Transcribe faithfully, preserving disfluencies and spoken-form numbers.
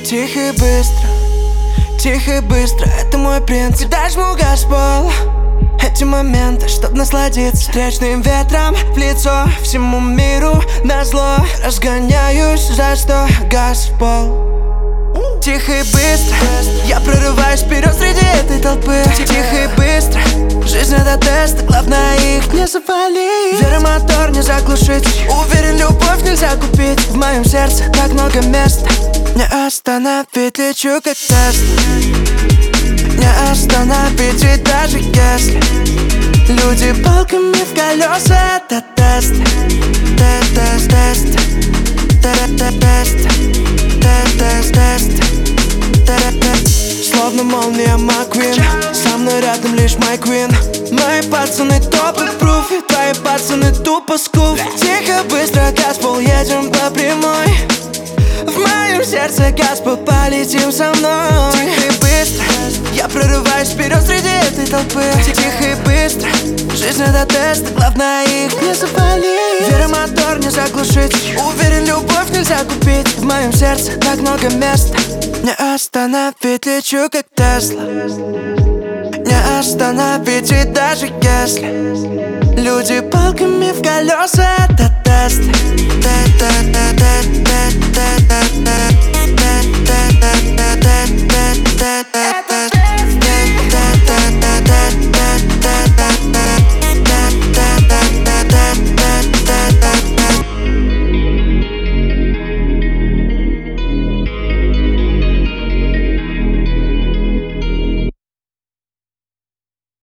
Тихо и быстро, тихо и быстро, это мой принцип. Когда жму газ в пол, эти моменты, чтоб насладиться встречным ветром в лицо. Всему миру назло разгоняюсь, за что газ в пол. Тихо и быстро, я прорываюсь вперед среди этой толпы. Тихо и быстро, жизнь это тест, главное их не завалить. Вера мотор не заглушить, уверен, любовь нельзя купить. В моем сердце так много места, не остановить, лечу как тест. Не остановить, и даже если люди палками в колеса, это тест. Тест, тест, тест, тест, тест, тест, тест, тест. Словно молния Маквин, со мной рядом лишь мой квин. Мои пацаны топ и пруф, и твои пацаны тупо скуф. Тихо, быстро, газ в пол, едем по прямой. В моем сердце газ, полетим со мной. Тихо и быстро, я прорываюсь вперед среди этой толпы. Тихо и быстро, жизнь это тест, главное их не завалить. Вера мотор не заглушить, уверен, любовь нельзя купить. В моем сердце так много места, не остановить, лечу как Тесла. Не остановить, и даже если люди палками в колеса, это тест. Тест, тест, тест, тест, тест, тест.